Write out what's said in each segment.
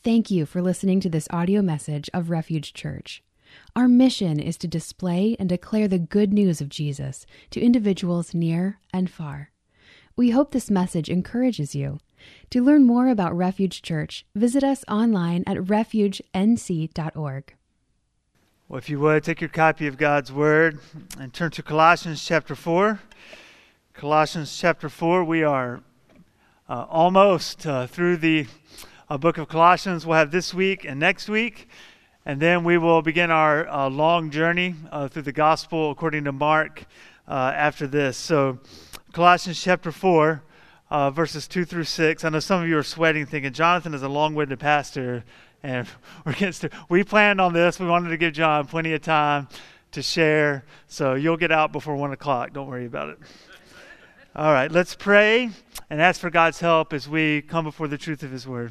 Thank you for listening to this audio message of Refuge Church. Our mission is to display and declare the good news of Jesus to individuals near and far. We hope this message encourages you. To learn more about Refuge Church, visit us online at refugenc.org. Well, if you would, take your copy of God's Word and turn to Colossians chapter 4. Colossians chapter 4, we are almost through the book of Colossians. We'll have this week and next week, and then we will begin our long journey through the Gospel according to Mark after this. So Colossians chapter 4, verses 2 through 6. I know some of you are sweating thinking, Jonathan is a long-winded pastor, and we planned on this. We wanted to give John plenty of time to share, so you'll get out before 1 o'clock. Don't worry about it. All right, let's pray and ask for God's help as we come before the truth of His Word.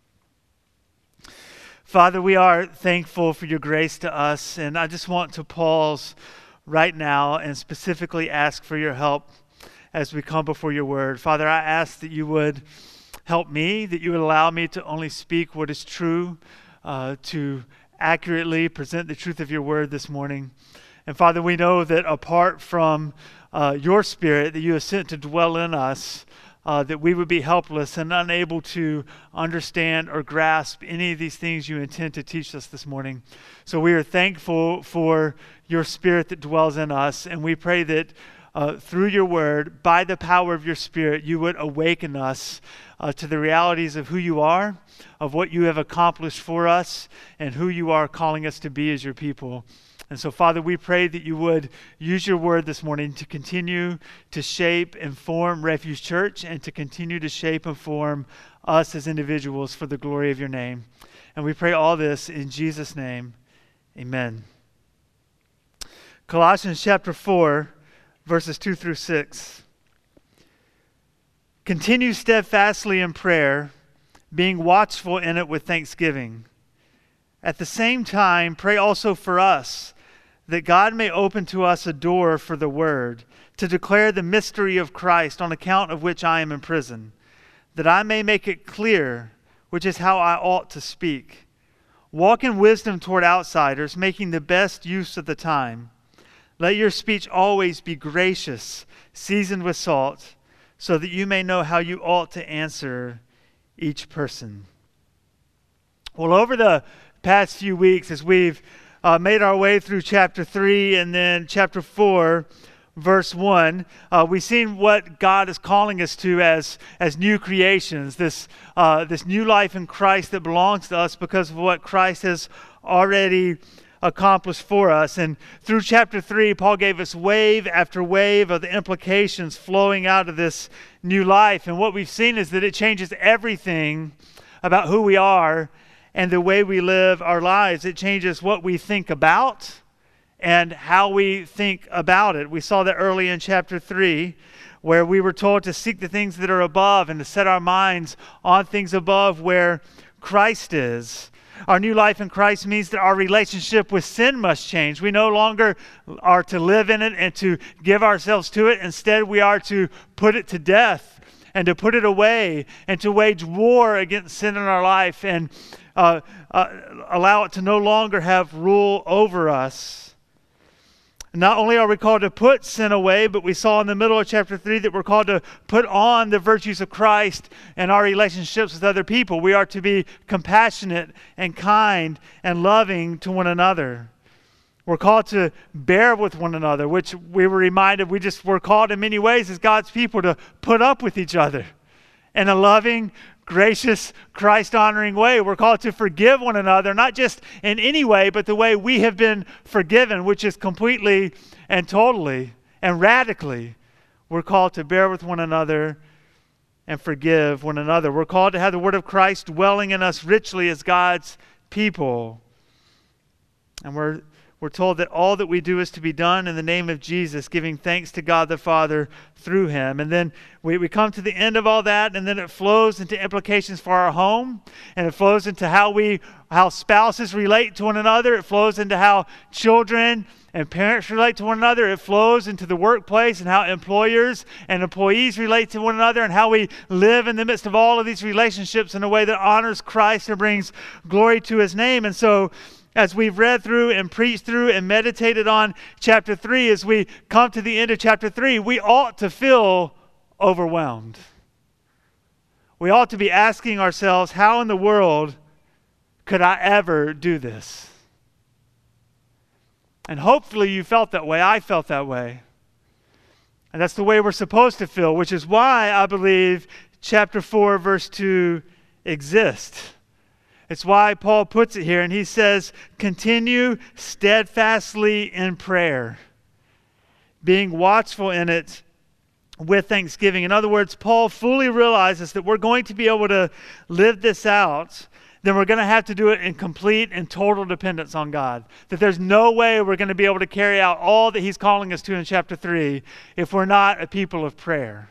Father, we are thankful for your grace to us, and I just want to pause right now and specifically ask for your help as we come before your word. Father, I ask that you would help me, that you would allow me to only speak what is true, to accurately present the truth of your word this morning. And Father, we know that apart from your Spirit that you have sent to dwell in us, that we would be helpless and unable to understand or grasp any of these things you intend to teach us this morning. So we are thankful for your Spirit that dwells in us, and we pray that through your word, by the power of your Spirit, you would awaken us to the realities of who you are, of what you have accomplished for us, and who you are calling us to be as your people. And so, Father, we pray that you would use your word this morning to continue to shape and form Refuge Church and to continue to shape and form us as individuals for the glory of your name. And we pray all this in Jesus' name. Amen. Colossians chapter 4, verses 2 through 6. Continue steadfastly in prayer, being watchful in it with thanksgiving. At the same time, pray also for us, that God may open to us a door for the word, to declare the mystery of Christ, on account of which I am in prison, that I may make it clear, which is how I ought to speak. Walk in wisdom toward outsiders, making the best use of the time. Let your speech always be gracious, seasoned with salt, so that you may know how you ought to answer each person. Well, over the past few weeks, as we've made our way through chapter 3 and then chapter 4, verse 1, we've seen what God is calling us to as new creations, this new life in Christ that belongs to us because of what Christ has already accomplished for us. And through chapter 3, Paul gave us wave after wave of the implications flowing out of this new life. And what we've seen is that it changes everything about who we are and the way we live our lives. It changes what we think about and how we think about it. We saw that early in chapter 3, where we were told to seek the things that are above and to set our minds on things above where Christ is. Our new life in Christ means that our relationship with sin must change. We no longer are to live in it and to give ourselves to it. Instead, we are to put it to death and to put it away and to wage war against sin in our life and allow it to no longer have rule over us. Not only are we called to put sin away, but we saw in the middle of chapter 3 that we're called to put on the virtues of Christ in our relationships with other people. We are to be compassionate and kind and loving to one another. We're called to bear with one another, which we were reminded we're called in many ways as God's people to put up with each other in a loving, gracious, Christ-honoring way. We're called to forgive one another, not just in any way, but the way we have been forgiven, which is completely and totally and radically. We're called to bear with one another and forgive one another. We're called to have the word of Christ dwelling in us richly as God's people. And we're we're told that all that we do is to be done in the name of Jesus, giving thanks to God the Father through him. And then we come to the end of all that, and then it flows into implications for our home, and it flows into how spouses relate to one another. It flows into how children and parents relate to one another. It flows into the workplace and how employers and employees relate to one another, and how we live in the midst of all of these relationships in a way that honors Christ and brings glory to his name. And so as we've read through and preached through and meditated on chapter 3, as we come to the end of chapter 3, we ought to feel overwhelmed. We ought to be asking ourselves, how in the world could I ever do this? And hopefully you felt that way. I felt that way. And that's the way we're supposed to feel, which is why I believe chapter 4, verse 2 exists. It's why Paul puts it here, and he says, continue steadfastly in prayer, being watchful in it with thanksgiving. In other words, Paul fully realizes that we're going to be able to live this out, then we're going to have to do it in complete and total dependence on God. That there's no way we're going to be able to carry out all that he's calling us to in chapter 3 if we're not a people of prayer.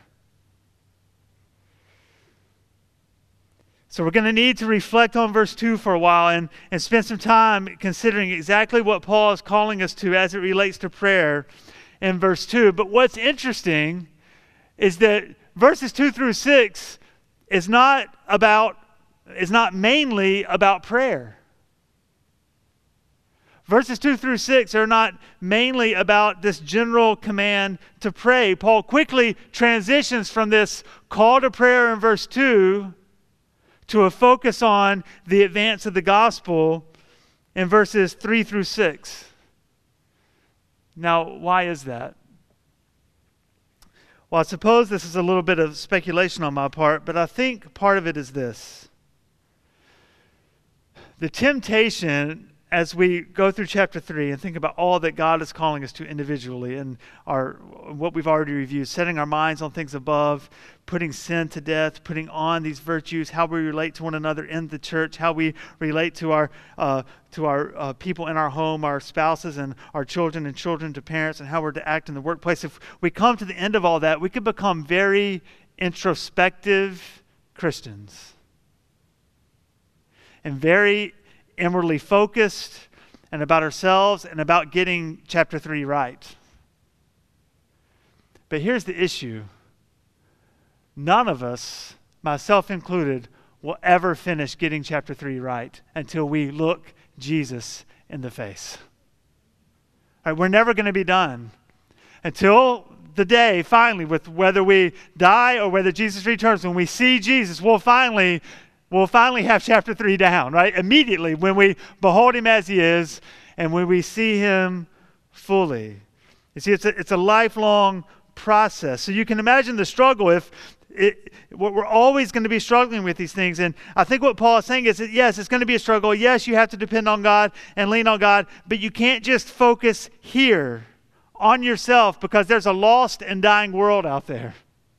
So we're going to need to reflect on verse 2 for a while and spend some time considering exactly what Paul is calling us to as it relates to prayer in verse 2. But what's interesting is that verses 2 through 6 is not mainly about prayer. Verses 2 through 6 are not mainly about this general command to pray. Paul quickly transitions from this call to prayer in verse 2 to a focus on the advance of the gospel in verses 3 through 6. Now, why is that? Well, I suppose this is a little bit of speculation on my part, but I think part of it is this. The temptation as we go through chapter 3 and think about all that God is calling us to individually and what we've already reviewed, setting our minds on things above, putting sin to death, putting on these virtues, how we relate to one another in the church, how we relate to our people in our home, our spouses and our children and children to parents, and how we're to act in the workplace. If we come to the end of all that, we could become very introspective Christians and very inwardly focused and about ourselves and about getting chapter 3 right. But here's the issue. None of us, myself included, will ever finish getting chapter 3 right until we look Jesus in the face. All right, we're never going to be done until the day, finally, with whether we die or whether Jesus returns. When we see Jesus, we'll finally have chapter 3 down, right? Immediately when we behold him as he is and when we see him fully. You see, it's a lifelong process. So you can imagine the struggle we're always going to be struggling with these things. And I think what Paul is saying is that, yes, it's going to be a struggle. Yes, you have to depend on God and lean on God, but you can't just focus here on yourself because there's a lost and dying world out there.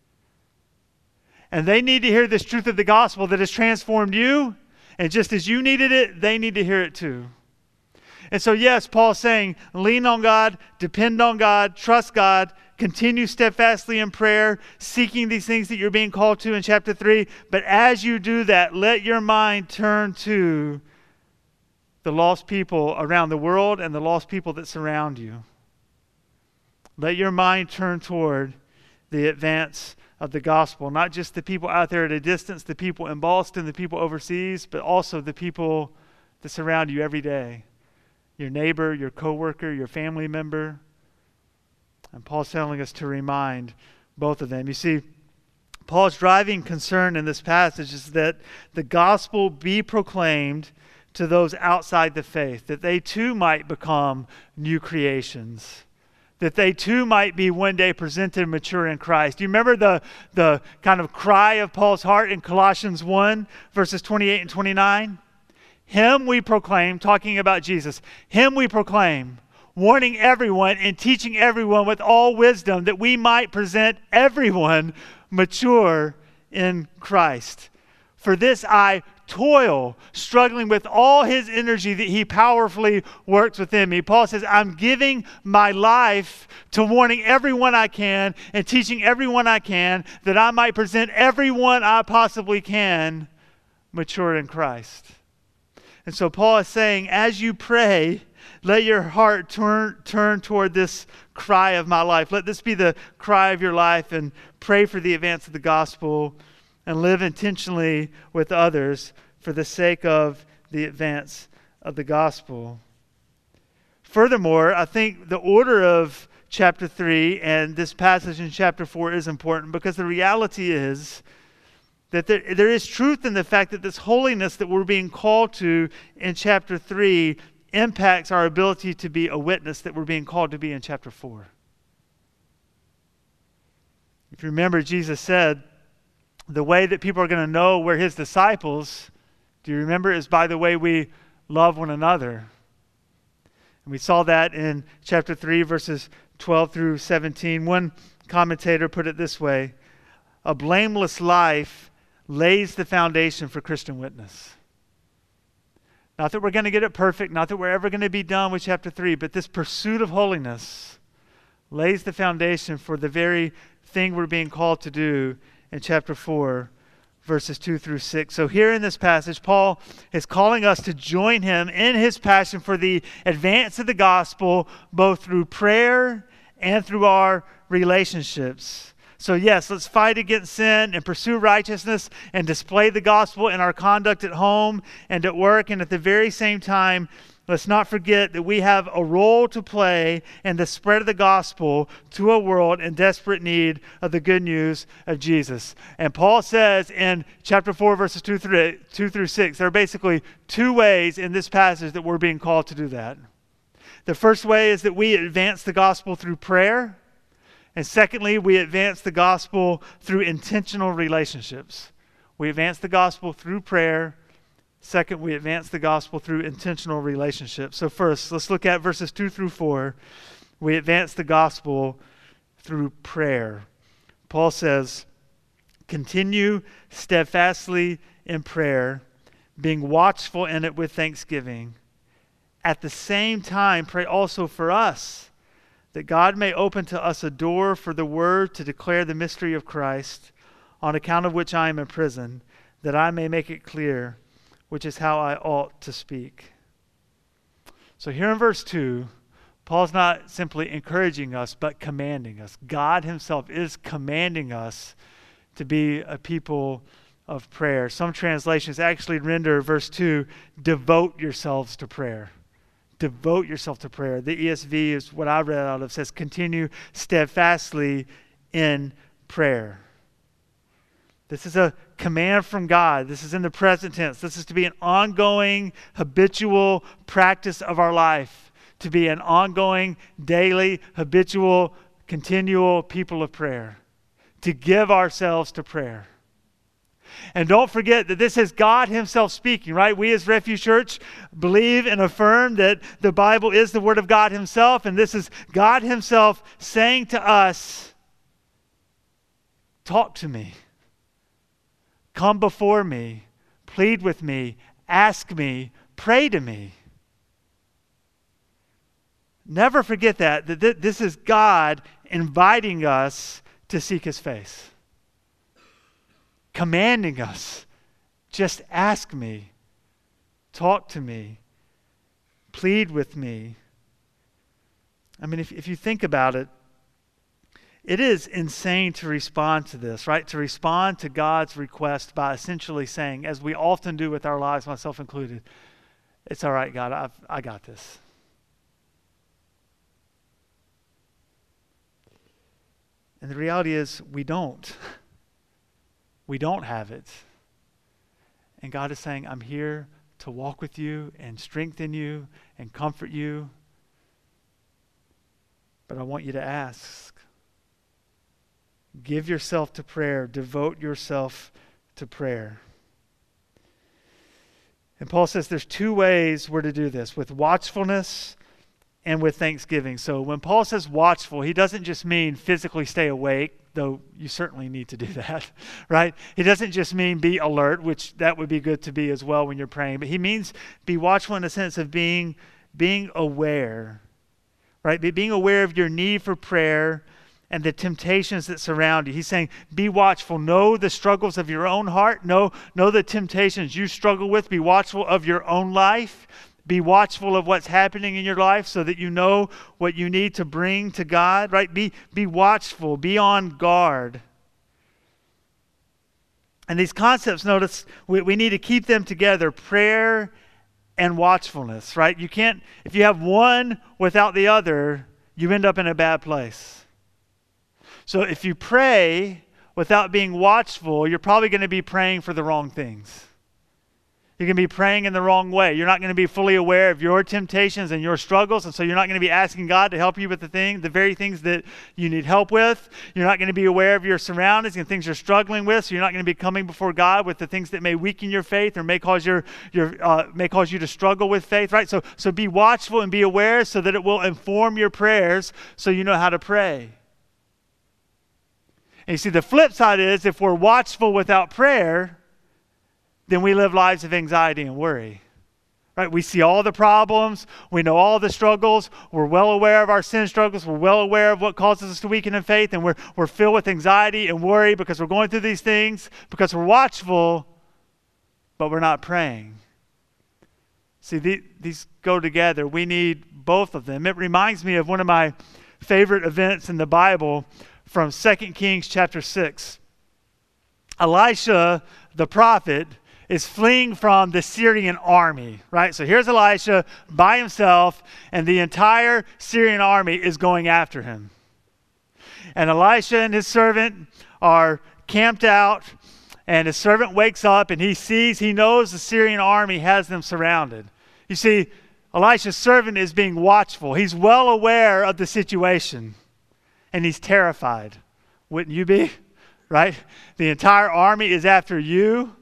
And they need to hear this truth of the gospel that has transformed you. And just as you needed it, they need to hear it too. And so, yes, Paul's saying, lean on God, depend on God, trust God, continue steadfastly in prayer, seeking these things that you're being called to in chapter 3. But as you do that, let your mind turn to the lost people around the world and the lost people that surround you. Let your mind turn toward the advance of the gospel, not just the people out there at a distance, the people in Boston, the people overseas, but also the people that surround you every day. Your neighbor, your coworker, your family member. And Paul's telling us to remind both of them. You see, Paul's driving concern in this passage is that the gospel be proclaimed to those outside the faith, that they too might become new creations, that they too might be one day presented mature in Christ. Do you remember the kind of cry of Paul's heart in Colossians 1, verses 28 and 29? Him we proclaim, talking about Jesus, him we proclaim, warning everyone and teaching everyone with all wisdom that we might present everyone mature in Christ. For this I toil, struggling with all his energy that he powerfully works within me. Paul says, I'm giving my life to warning everyone I can and teaching everyone I can, that I might present everyone I possibly can mature in Christ. And so Paul is saying, as you pray, let your heart turn toward this cry of my life. Let this be the cry of your life, and pray for the advance of the gospel and live intentionally with others for the sake of the advance of the gospel. Furthermore, I think the order of chapter 3 and this passage in chapter 4 is important, because the reality is that there is truth in the fact that this holiness that we're being called to in chapter 3 impacts our ability to be a witness that we're being called to be in chapter 4. If you remember, Jesus said, the way that people are going to know we're his disciples, do you remember, is by the way we love one another. And we saw that in chapter 3, verses 12 through 17. One commentator put it this way: a blameless life lays the foundation for Christian witness. Not that we're going to get it perfect, not that we're ever going to be done with chapter 3, but this pursuit of holiness lays the foundation for the very thing we're being called to do in chapter 4, verses 2 through 6. So here in this passage, Paul is calling us to join him in his passion for the advance of the gospel, both through prayer and through our relationships. So yes, let's fight against sin and pursue righteousness and display the gospel in our conduct at home and at work. And at the very same time, let's not forget that we have a role to play in the spread of the gospel to a world in desperate need of the good news of Jesus. And Paul says in chapter 4, verses 2 through 6, there are basically two ways in this passage that we're being called to do that. The first way is that we advance the gospel through prayer. And secondly, we advance the gospel through intentional relationships. We advance the gospel through prayer. Second, we advance the gospel through intentional relationships. So first, let's look at verses 2 through 4. We advance the gospel through prayer. Paul says, continue steadfastly in prayer, being watchful in it with thanksgiving. At the same time, pray also for us, that God may open to us a door for the word to declare the mystery of Christ, on account of which I am in prison, that I may make it clear, which is how I ought to speak. So here in verse 2, Paul's not simply encouraging us, but commanding us. God himself is commanding us to be a people of prayer. Some translations actually render verse 2, devote yourselves to prayer. Devote yourself to prayer. The ESV is what I read out of, says continue steadfastly in prayer. This is a command from God. This is in the present tense. This is to be an ongoing, habitual practice of our life, to be an ongoing, daily, habitual, continual people of prayer, to give ourselves to prayer. And don't forget that this is God himself speaking, right? We as Refuge Church believe and affirm that the Bible is the Word of God himself, and this is God himself saying to us, talk to me, come before me, plead with me, ask me, pray to me. Never forget that this is God inviting us to seek his face. Commanding us, just ask me, talk to me, plead with me. I mean, if you think about it, it is insane to respond to this, right? To respond to God's request by essentially saying, as we often do with our lives, myself included, it's all right, God, I got this. And the reality is we don't. We don't have it. And God is saying, I'm here to walk with you and strengthen you and comfort you. But I want you to ask. Give yourself to prayer. Devote yourself to prayer. And Paul says there's two ways we're to do this, with watchfulness and with thanksgiving. So when Paul says watchful, he doesn't just mean physically stay awake, though you certainly need to do that, right? He doesn't just mean be alert, which that would be good to be as well when you're praying, but he means be watchful in the sense of being aware, right? Being aware of your need for prayer and the temptations that surround you. He's saying, be watchful. Know the struggles of your own heart. Know the temptations you struggle with. Be watchful of your own life. Be watchful of what's happening in your life so that you know what you need to bring to God, right? Be watchful. Be on guard. And these concepts, notice, we need to keep them together. Prayer and watchfulness, right? You can't, if you have one without the other, you end up in a bad place. So if you pray without being watchful, you're probably going to be praying for the wrong things. You're going to be praying in the wrong way. You're not going to be fully aware of your temptations and your struggles, and so you're not going to be asking God to help you with the very things that you need help with. You're not going to be aware of your surroundings and things you're struggling with, so you're not going to be coming before God with the things that may weaken your faith or may cause you to struggle with faith, right? So be watchful and be aware so that it will inform your prayers so you know how to pray. And you see, the flip side is if we're watchful without prayer, then we live lives of anxiety and worry, right? We see all the problems. We know all the struggles. We're well aware of our sin struggles. We're well aware of what causes us to weaken in faith, and we're filled with anxiety and worry because we're going through these things, because we're watchful, but we're not praying. See, these go together. We need both of them. It reminds me of one of my favorite events in the Bible from 2 Kings chapter 6. Elisha, the prophet, is fleeing from the Syrian army, right? So here's Elisha by himself, and the entire Syrian army is going after him. And Elisha and his servant are camped out, and his servant wakes up, and he knows the Syrian army has them surrounded. You see, Elisha's servant is being watchful. He's well aware of the situation, and he's terrified. Wouldn't you be, right? The entire army is after you.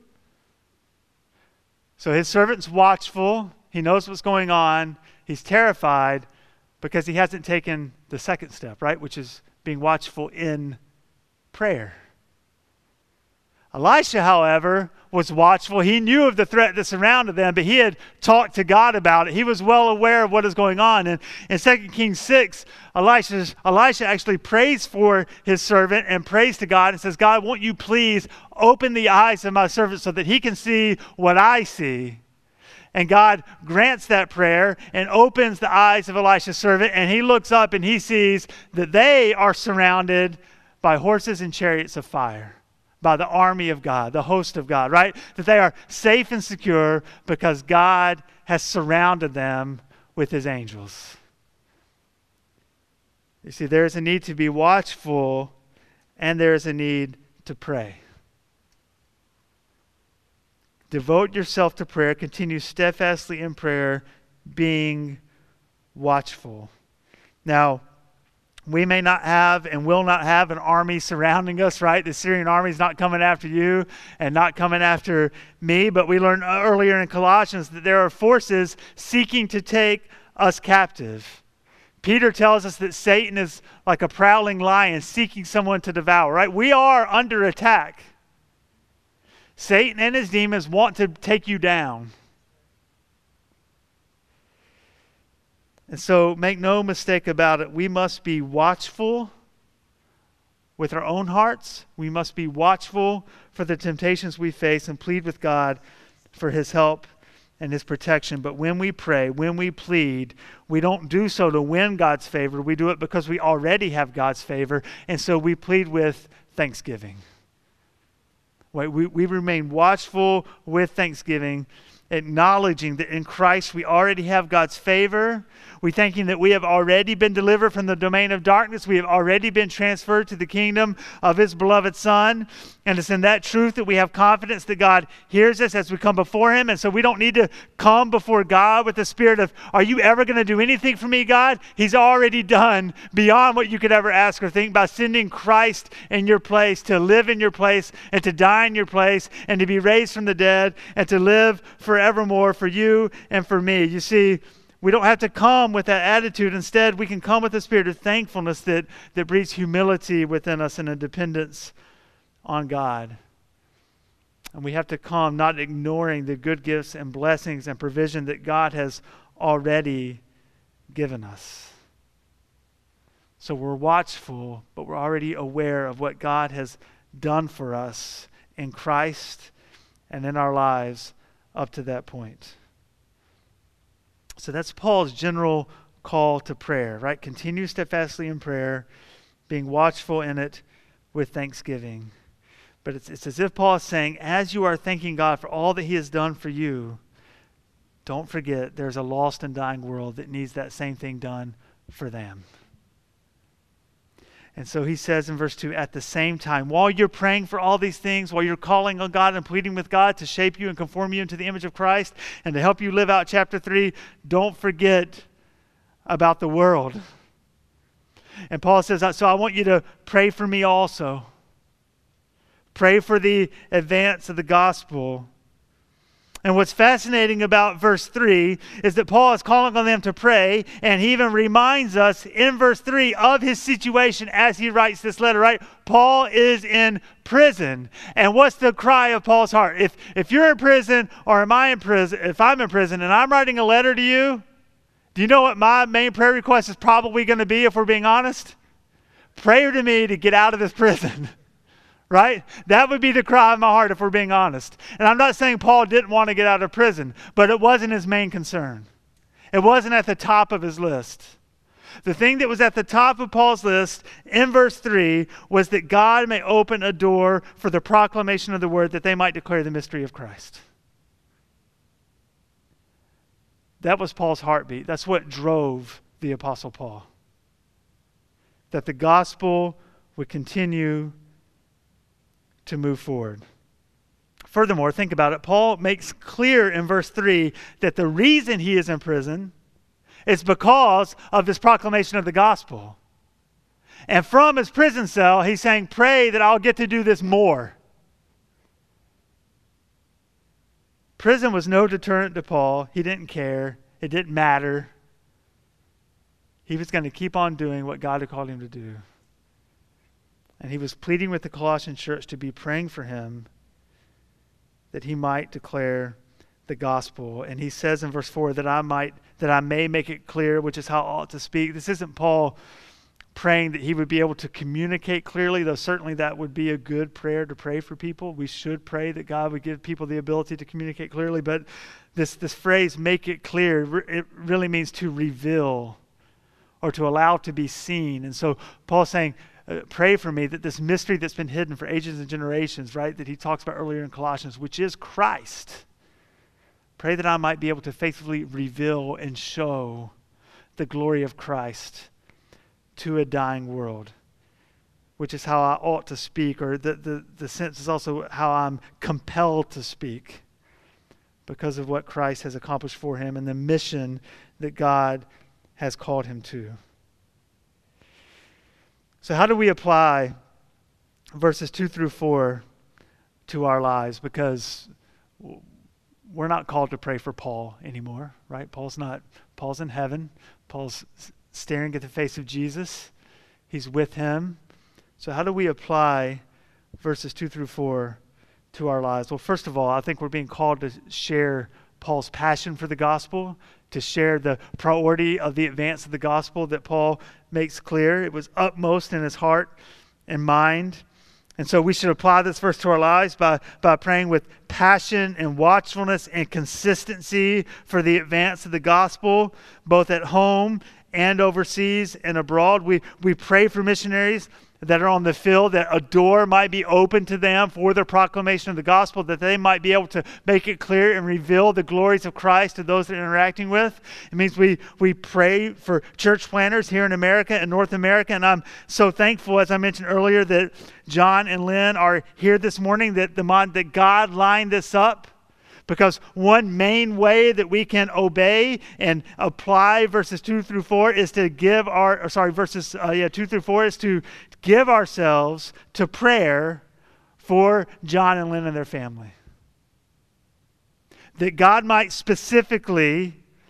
So his servant's watchful. He knows what's going on. He's terrified because he hasn't taken the second step, right? Which is being watchful in prayer. Elisha, however, was watchful. He knew of the threat that surrounded them, but he had talked to God about it. He was well aware of what is going on. And in 2 Kings 6, Elisha actually prays for his servant and prays to God and says, God, won't you please open the eyes of my servant so that he can see what I see? And God grants that prayer and opens the eyes of Elisha's servant, and he looks up and he sees that they are surrounded by horses and chariots of fire, by the army of God, the host of God, right? That they are safe and secure because God has surrounded them with his angels. You see, there is a need to be watchful, and there is a need to pray. Devote yourself to prayer. Continue steadfastly in prayer, being watchful. Now, we may not have and will not have an army surrounding us, right? The Syrian army is not coming after you and not coming after me, but we learned earlier in Colossians that there are forces seeking to take us captive. Peter tells us that Satan is like a prowling lion seeking someone to devour, right? We are under attack. Satan and his demons want to take you down. And so make no mistake about it, we must be watchful with our own hearts. We must be watchful for the temptations we face and plead with God for his help and his protection. But when we pray, when we plead, we don't do so to win God's favor. We do it because we already have God's favor. And so we plead with thanksgiving. We remain watchful with thanksgiving, acknowledging that in Christ we already have God's favor. We thanking that we have already been delivered from the domain of darkness. We have already been transferred to the kingdom of his beloved Son. And it's in that truth that we have confidence that God hears us as we come before him. And so we don't need to come before God with the spirit of, are you ever going to do anything for me, God? He's already done beyond what you could ever ask or think by sending Christ in your place, to live in your place and to die in your place and to be raised from the dead and to live forevermore for you and for me. You see, We don't have to come with that attitude. Instead, we can come with a spirit of thankfulness that breeds humility within us and a dependence on God. And we have to come not ignoring the good gifts and blessings and provision that God has already given us. So we're watchful, but we're already aware of what God has done for us in Christ and in our lives up to that point. So that's Paul's general call to prayer, right? Continue steadfastly in prayer, being watchful in it with thanksgiving. But it's as if Paul is saying, as you are thanking God for all that he has done for you, don't forget there's a lost and dying world that needs that same thing done for them. And so he says in verse 2, at the same time, while you're praying for all these things, while you're calling on God and pleading with God to shape you and conform you into the image of Christ and to help you live out chapter 3, don't forget about the world. And Paul says, so I want you to pray for me also. Pray for the advance of the gospel. And what's fascinating about verse 3 is that Paul is calling on them to pray, and he even reminds us in verse 3 of his situation as he writes this letter, right? Paul is in prison. And what's the cry of Paul's heart? If you're in prison, or am I in prison, if I'm in prison and I'm writing a letter to you, do you know what my main prayer request is probably going to be if we're being honest? Pray to me to get out of this prison. Right? That would be the cry of my heart if we're being honest. And I'm not saying Paul didn't want to get out of prison, but it wasn't his main concern. It wasn't at the top of his list. The thing that was at the top of Paul's list in verse 3 was that God may open a door for the proclamation of the word that they might declare the mystery of Christ. That was Paul's heartbeat. That's what drove the Apostle Paul. That the gospel would continue to move forward. Furthermore, think about it. Paul makes clear in verse 3 that the reason he is in prison is because of this proclamation of the gospel. And from his prison cell, he's saying, pray that I'll get to do this more. Prison was no deterrent to Paul. He didn't care. It didn't matter. He was going to keep on doing what God had called him to do. And he was pleading with the Colossian church to be praying for him that he might declare the gospel. And he says in verse 4 that I may make it clear, which is how I ought to speak. This isn't Paul praying that he would be able to communicate clearly, though certainly that would be a good prayer to pray for people. We should pray that God would give people the ability to communicate clearly. But this phrase, make it clear, it really means to reveal or to allow to be seen. And so Paul's saying, pray for me that this mystery that's been hidden for ages and generations, right, that he talks about earlier in Colossians, which is Christ. Pray that I might be able to faithfully reveal and show the glory of Christ to a dying world, which is how I ought to speak, or the sense is also how I'm compelled to speak because of what Christ has accomplished for him and the mission that God has called him to. So how do we apply verses 2 through 4 to our lives? Because we're not called to pray for Paul anymore, right? Paul's in heaven. Paul's staring at the face of Jesus. He's with him. So how do we apply verses 2 through 4 to our lives? Well, first of all, I think we're being called to share Paul's passion for the gospel, to share the priority of the advance of the gospel that Paul makes clear. It was upmost in his heart and mind. And so we should apply this verse to our lives by praying with passion and watchfulness and consistency for the advance of the gospel, both at home and overseas and abroad. We pray for missionaries that are on the field, that a door might be open to them for the proclamation of the gospel, that they might be able to make it clear and reveal the glories of Christ to those they're interacting with. It means we pray for church planters here in America and North America, and I'm so thankful, as I mentioned earlier, that John and Lynn are here this morning, that God lined this up. Because one main way that we can obey and apply verses 2 through 4 is to give verses 2 through 4 is to give ourselves to prayer for John and Lynn and their family. That God might specifically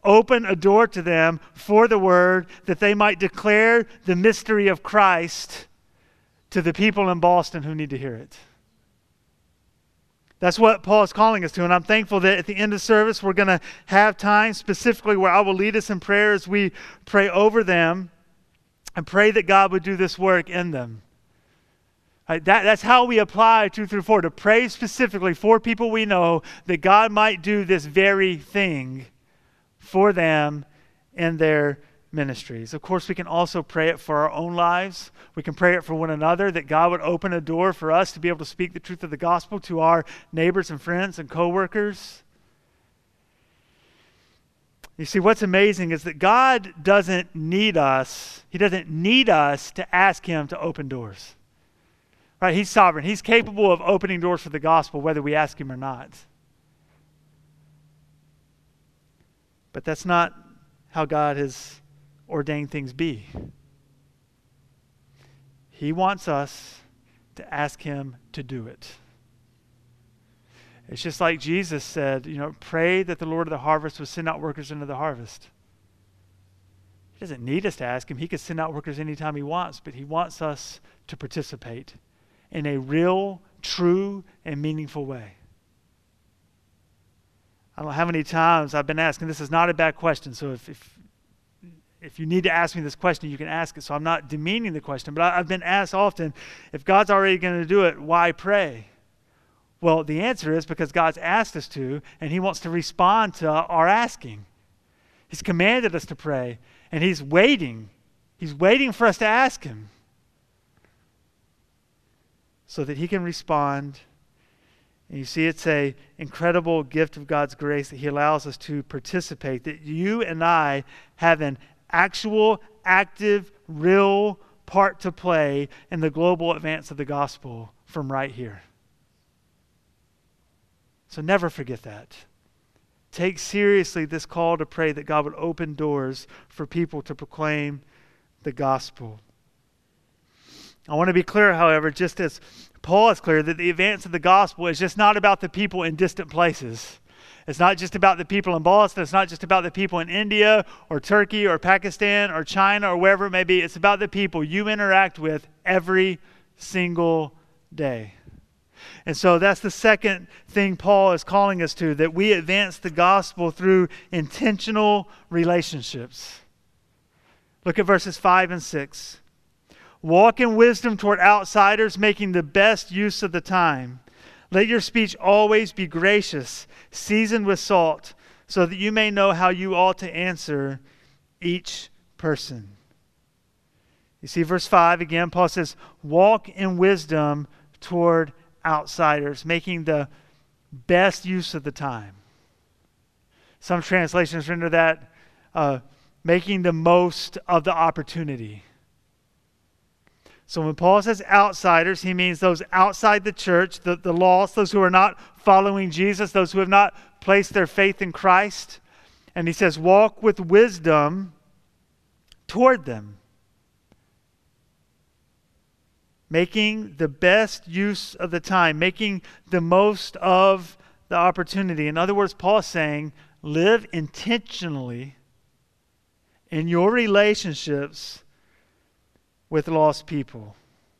open a door to them for the word, that they might declare the mystery of Christ to the people in Boston who need to hear it. That's what Paul is calling us to, and I'm thankful that at the end of service we're going to have time specifically where I will lead us in prayer as we pray over them and pray that God would do this work in them. Right, that's how we apply 2 through 4, to pray specifically for people we know that God might do this very thing for them in their ministries. Of course, we can also pray it for our own lives. We can pray it for one another, that God would open a door for us to be able to speak the truth of the gospel to our neighbors and friends and coworkers. You see, what's amazing is that God doesn't need us. He doesn't need us to ask him to open doors. Right? He's sovereign. He's capable of opening doors for the gospel, whether we ask him or not. But that's not how God has ordained things be. He wants us to ask him to do it. It's just like Jesus said, pray that the Lord of the harvest would send out workers into the harvest. He doesn't need us to ask him. He could send out workers anytime he wants, but he wants us to participate in a real, true, and meaningful way. I don't know how many times I've been asked, and this is not a bad question, so if you need to ask me this question, you can ask it. So I'm not demeaning the question, but I've been asked often, if God's already going to do it, why pray? Well, the answer is because God's asked us to, and he wants to respond to our asking. He's commanded us to pray, and he's waiting. He's waiting for us to ask him so that he can respond. And you see, it's an incredible gift of God's grace that he allows us to participate, that you and I have an actual, active, real part to play in the global advance of the gospel from right here. So never forget that. Take seriously this call to pray that God would open doors for people to proclaim the gospel. I want to be clear, however, just as Paul is clear, that the advance of the gospel is just not about the people in distant places. It's not just about the people in Boston. It's not just about the people in India or Turkey or Pakistan or China or wherever it may be. It's about the people you interact with every single day. And so that's the second thing Paul is calling us to, that we advance the gospel through intentional relationships. Look at verses 5 and 6. Walk in wisdom toward outsiders, making the best use of the time. Let your speech always be gracious, seasoned with salt, so that you may know how you ought to answer each person. You see, verse 5 again, Paul says, walk in wisdom toward outsiders, making the best use of the time. Some translations render that making the most of the opportunity. So when Paul says outsiders, he means those outside the church, the lost, those who are not following Jesus, those who have not placed their faith in Christ. And he says, walk with wisdom toward them, making the best use of the time, making the most of the opportunity. In other words, Paul is saying, live intentionally in your relationships with lost people.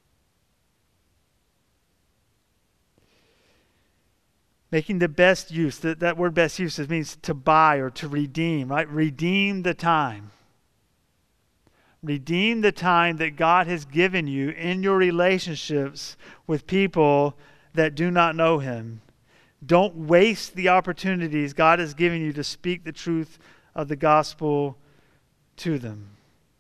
Making the best use, that word best use means to buy or to redeem, right? Redeem the time. Redeem the time that God has given you in your relationships with people that do not know him. Don't waste the opportunities God has given you to speak the truth of the gospel to them.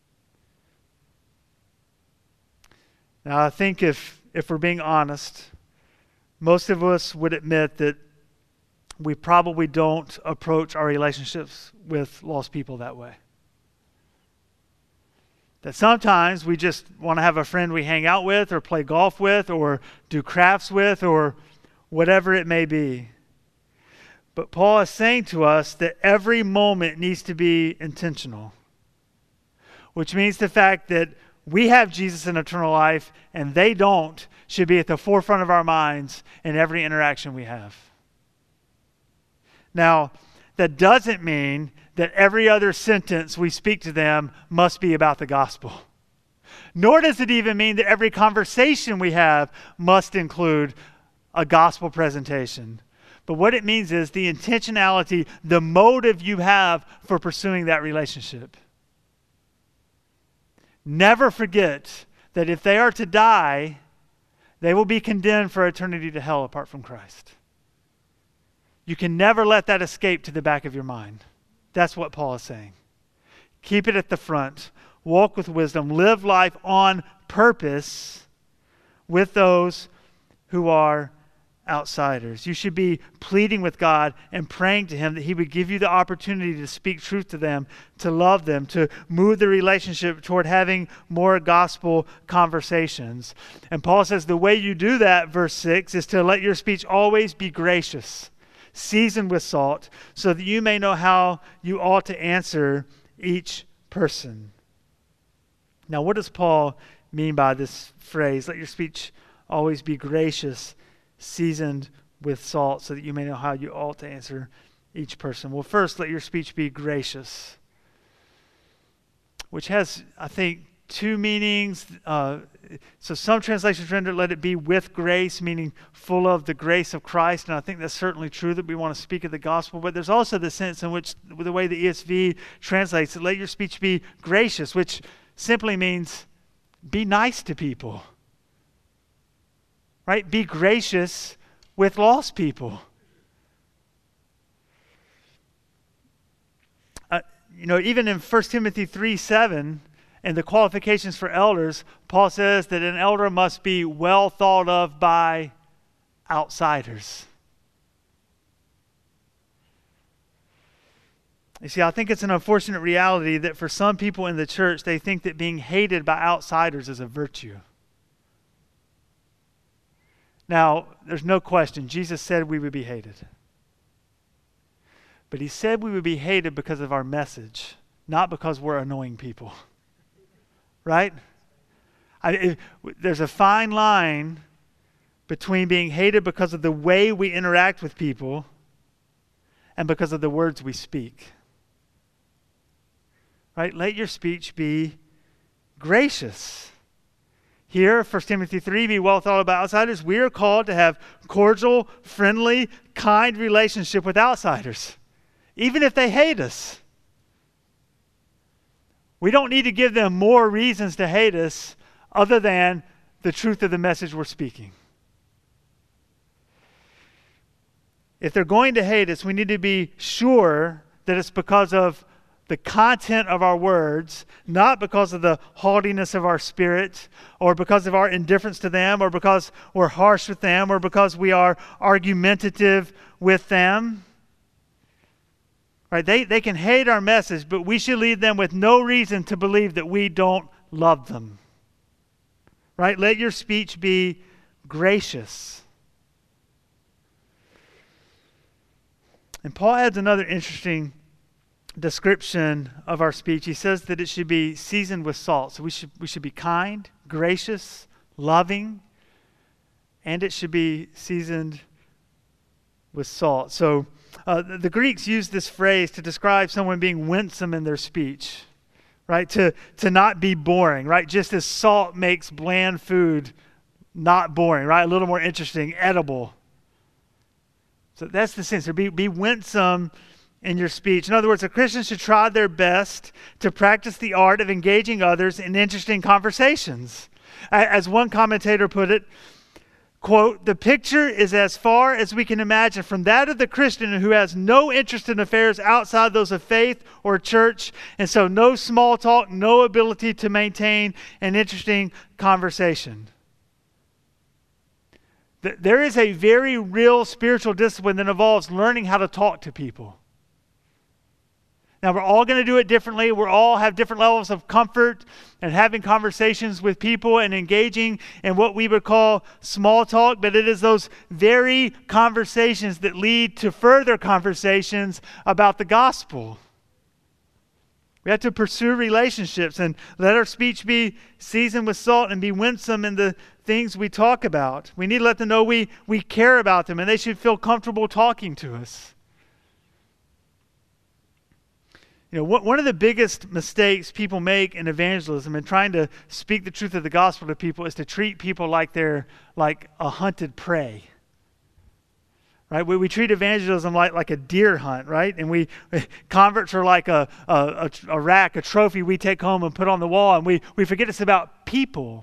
Now, I think if we're being honest, most of us would admit that we probably don't approach our relationships with lost people that way. That sometimes we just want to have a friend we hang out with or play golf with or do crafts with or whatever it may be. But Paul is saying to us that every moment needs to be intentional, which means the fact that we have Jesus in eternal life and they don't should be at the forefront of our minds in every interaction we have. Now, that doesn't mean that every other sentence we speak to them must be about the gospel. Nor does it even mean that every conversation we have must include a gospel presentation. But what it means is the intentionality, the motive you have for pursuing that relationship. Never forget that if they are to die, they will be condemned for eternity to hell apart from Christ. You can never let that escape to the back of your mind. That's what Paul is saying. Keep it at the front. Walk with wisdom. Live life on purpose with those who are outsiders. You should be pleading with God and praying to Him that He would give you the opportunity to speak truth to them, to love them, to move the relationship toward having more gospel conversations. And Paul says the way you do that, verse 6, is to let your speech always be gracious, seasoned with salt, so that you may know how you ought to answer each person. Now, what does Paul mean by this phrase, let your speech always be gracious, seasoned with salt, so that you may know how you ought to answer each person? Well, first, let your speech be gracious, which has, I think, two meanings. So some translations render let it be with grace, meaning full of the grace of Christ. And I think that's certainly true that we want to speak of the gospel. But there's also the sense in which, the way the ESV translates it, let your speech be gracious, which simply means be nice to people. Right? Be gracious with lost people. Even in 1 Timothy 3:7, and the qualifications for elders, Paul says that an elder must be well thought of by outsiders. You see, I think it's an unfortunate reality that for some people in the church, they think that being hated by outsiders is a virtue. Now, there's no question, Jesus said we would be hated. But He said we would be hated because of our message, not because we're annoying people. Right? There's a fine line between being hated because of the way we interact with people and because of the words we speak. Right? Let your speech be gracious. Here, 1 Timothy 3, be well thought about outsiders. We are called to have cordial, friendly, kind relationship with outsiders, even if they hate us. We don't need to give them more reasons to hate us other than the truth of the message we're speaking. If they're going to hate us, we need to be sure that it's because of the content of our words, not because of the haughtiness of our spirit, or because of our indifference to them, or because we're harsh with them, or because we are argumentative with them. Right? They can hate our message, but we should leave them with no reason to believe that we don't love them. Right? Let your speech be gracious. And Paul adds another interesting description of our speech. He says that it should be seasoned with salt. So we should be kind, gracious, loving, and it should be seasoned with salt. So the Greeks used this phrase to describe someone being winsome in their speech, right? To not be boring, right? Just as salt makes bland food not boring, right? A little more interesting, edible. So that's the sense. Be winsome in your speech. In other words, a Christian should try their best to practice the art of engaging others in interesting conversations. As one commentator put it, quote, the picture is as far as we can imagine from that of the Christian who has no interest in affairs outside those of faith or church, and so no small talk, no ability to maintain an interesting conversation. There is a very real spiritual discipline that involves learning how to talk to people. Now, we're all going to do it differently. We all have different levels of comfort and having conversations with people and engaging in what we would call small talk, but it is those very conversations that lead to further conversations about the gospel. We have to pursue relationships and let our speech be seasoned with salt and be winsome in the things we talk about. We need to let them know we care about them, and they should feel comfortable talking to us. One of the biggest mistakes people make in evangelism and trying to speak the truth of the gospel to people is to treat people like they're like a hunted prey. Right? We treat evangelism like a deer hunt, right? And converts are like a rack, a trophy we take home and put on the wall, and we forget it's about people.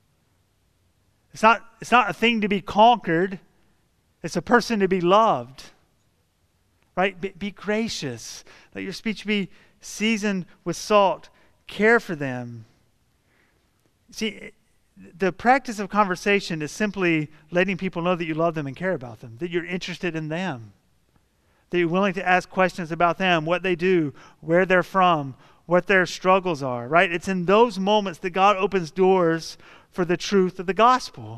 It's not a thing to be conquered. It's a person to be loved. Right? Be gracious. Let your speech be seasoned with salt. Care for them. See, the practice of conversation is simply letting people know that you love them and care about them, that you're interested in them, that you're willing to ask questions about them, what they do, where they're from, what their struggles are, right? It's in those moments that God opens doors for the truth of the gospel.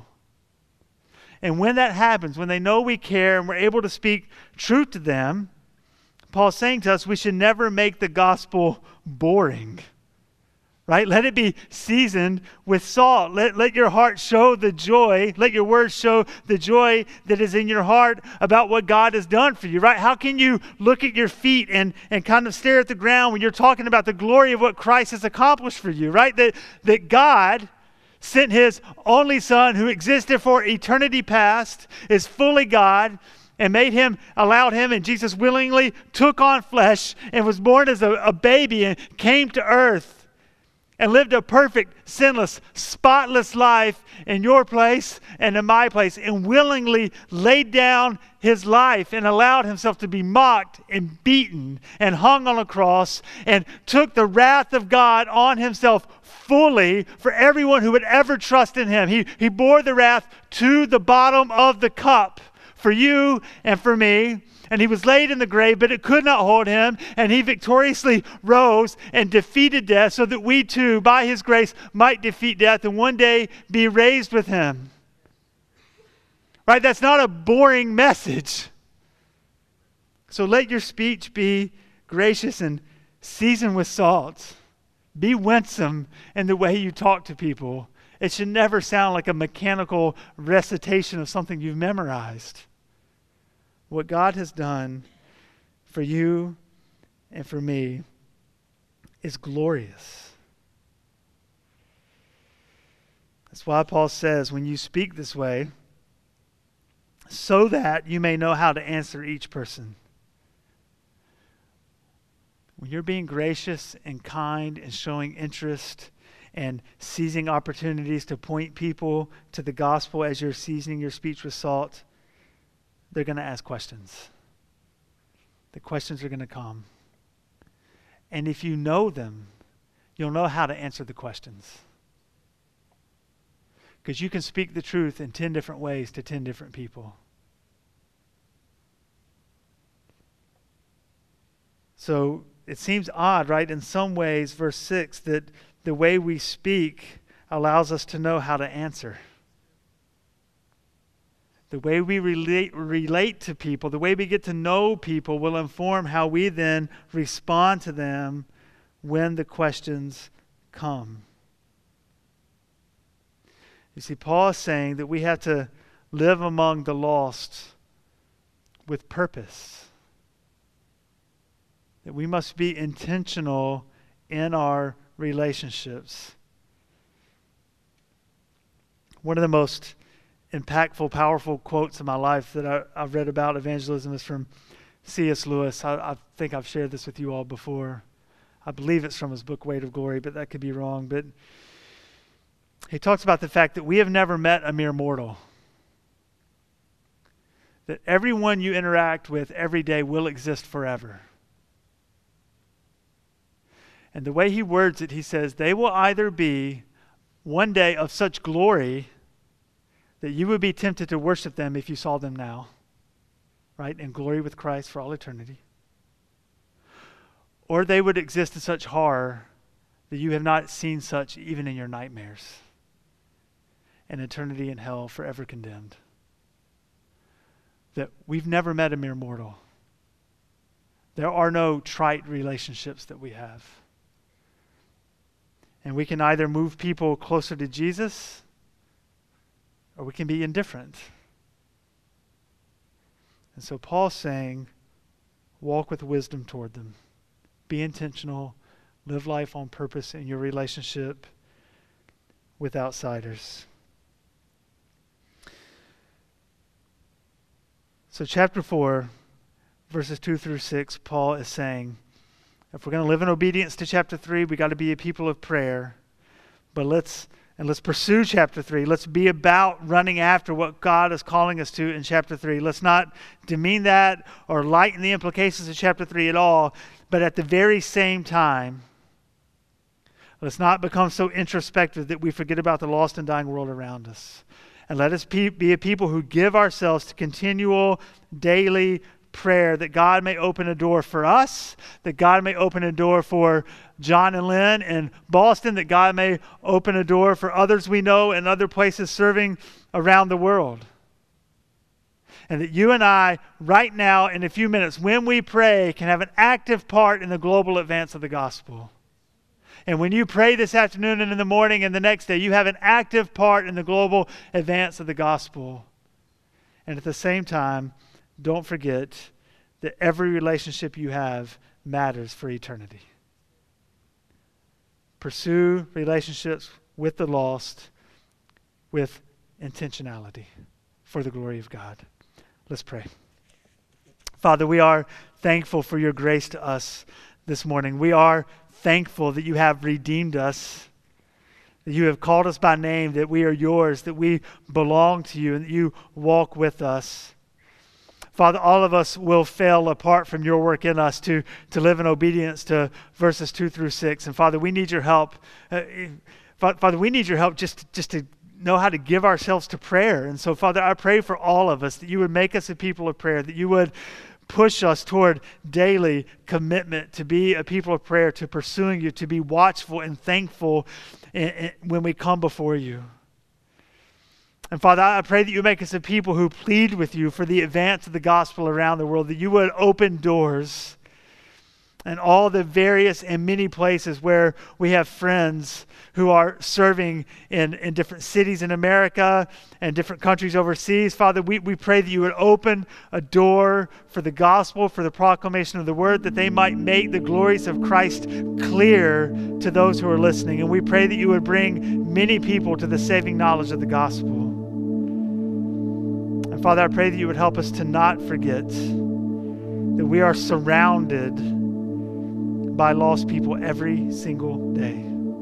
And when that happens, when they know we care and we're able to speak truth to them, Paul's saying to us, we should never make the gospel boring. Right? Let it be seasoned with salt. Let your heart show the joy. Let your words show the joy that is in your heart about what God has done for you. Right? How can you look at your feet and kind of stare at the ground when you're talking about the glory of what Christ has accomplished for you? Right? That God sent his only Son, who existed for eternity past, is fully God, and allowed him, and Jesus willingly took on flesh and was born as a baby and came to earth and lived a perfect, sinless, spotless life in your place and in my place, and willingly laid down his life and allowed himself to be mocked and beaten and hung on a cross, and took the wrath of God on himself fully for everyone who would ever trust in him. He bore the wrath to the bottom of the cup for you and for me. And he was laid in the grave, but it could not hold him. And he victoriously rose and defeated death, so that we too, by his grace, might defeat death and one day be raised with him. Right? That's not a boring message. So let your speech be gracious and seasoned with salt. Be winsome in the way you talk to people. It should never sound like a mechanical recitation of something you've memorized. What God has done for you and for me is glorious. That's why Paul says, when you speak this way, so that you may know how to answer each person. When you're being gracious and kind and showing interest and seizing opportunities to point people to the gospel as you're seasoning your speech with salt, they're going to ask questions. The questions are going to come. And if you know them, you'll know how to answer the questions. Because you can speak the truth in 10 different ways to 10 different people. So it seems odd, right? In some ways, verse 6, that the way we speak allows us to know how to answer. The way we relate to people, the way we get to know people will inform how we then respond to them when the questions come. You see, Paul is saying that we have to live among the lost with purpose. That we must be intentional in our relationships. One of the most impactful, powerful quotes in my life that I've read about evangelism is from C.S. Lewis. I think I've shared this with you all before. I believe it's from his book, Weight of Glory, but that could be wrong. But he talks about the fact that we have never met a mere mortal. That everyone you interact with every day will exist forever. And the way he words it, he says, they will either be one day of such glory that you would be tempted to worship them if you saw them now, right? In glory with Christ for all eternity. Or they would exist in such horror that you have not seen such even in your nightmares. And eternity in hell forever condemned. That we've never met a mere mortal. There are no trite relationships that we have. And we can either move people closer to Jesus, or we can be indifferent. And so Paul's saying, walk with wisdom toward them. Be intentional. Live life on purpose in your relationship with outsiders. So chapter 4, verses 2 through 6, Paul is saying, if we're going to live in obedience to chapter 3, we got to be a people of prayer. But let's pursue chapter 3. Let's be about running after what God is calling us to in chapter 3. Let's not demean that or lighten the implications of chapter 3 at all. But at the very same time, let's not become so introspective that we forget about the lost and dying world around us. And let us be a people who give ourselves to continual, daily prayer, that God may open a door for us, that God may open a door for John and Lynn in Boston, that God may open a door for others we know in other places serving around the world. And that you and I, right now, in a few minutes, when we pray, can have an active part in the global advance of the gospel. And when you pray this afternoon and in the morning and the next day, you have an active part in the global advance of the gospel. And at the same time, don't forget that every relationship you have matters for eternity. Pursue relationships with the lost with intentionality for the glory of God. Let's pray. Father, we are thankful for your grace to us this morning. We are thankful that you have redeemed us, that you have called us by name, that we are yours, that we belong to you, and that you walk with us. Father, all of us will fail apart from your work in us to live in obedience to verses 2 through 6. And Father, we need your help. Father, we need your help just to know how to give ourselves to prayer. And so, Father, I pray for all of us that you would make us a people of prayer, that you would push us toward daily commitment to be a people of prayer, to pursuing you, to be watchful and thankful when we come before you. And Father, I pray that you make us a people who plead with you for the advance of the gospel around the world, that you would open doors in all the various and many places where we have friends who are serving in different cities in America and different countries overseas. Father, we pray that you would open a door for the gospel, for the proclamation of the word, that they might make the glories of Christ clear to those who are listening. And we pray that you would bring many people to the saving knowledge of the gospel. And Father, I pray that you would help us to not forget that we are surrounded by lost people every single day.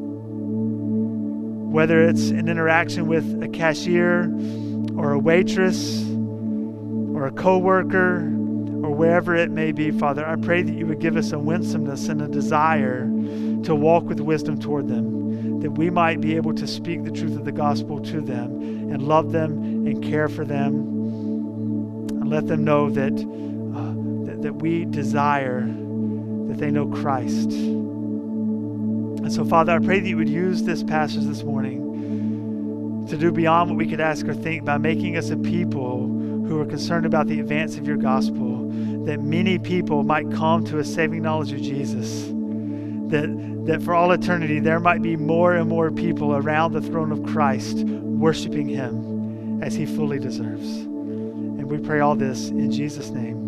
Whether it's an interaction with a cashier or a waitress or a coworker or wherever it may be, Father, I pray that you would give us a winsomeness and a desire to walk with wisdom toward them, that we might be able to speak the truth of the gospel to them and love them and care for them and let them know that we desire that they know Christ. And so, Father, I pray that you would use this passage this morning to do beyond what we could ask or think by making us a people who are concerned about the advance of your gospel, that many people might come to a saving knowledge of Jesus, that for all eternity there might be more and more people around the throne of Christ worshiping him as he fully deserves. And we pray all this in Jesus' name.